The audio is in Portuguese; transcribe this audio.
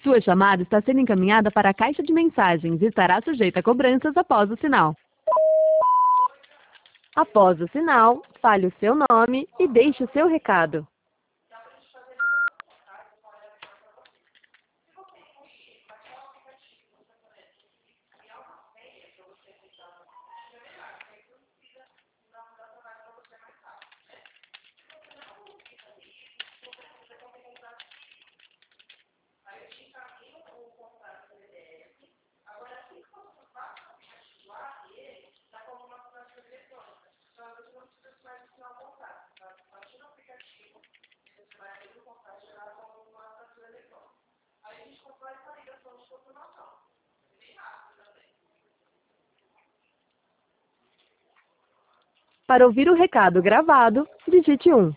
Sua chamada está sendo encaminhada para a caixa de mensagens e estará sujeita a cobranças após o sinal. Após o sinal, fale o seu nome e deixe o seu recado. Para ouvir o recado gravado, digite 1.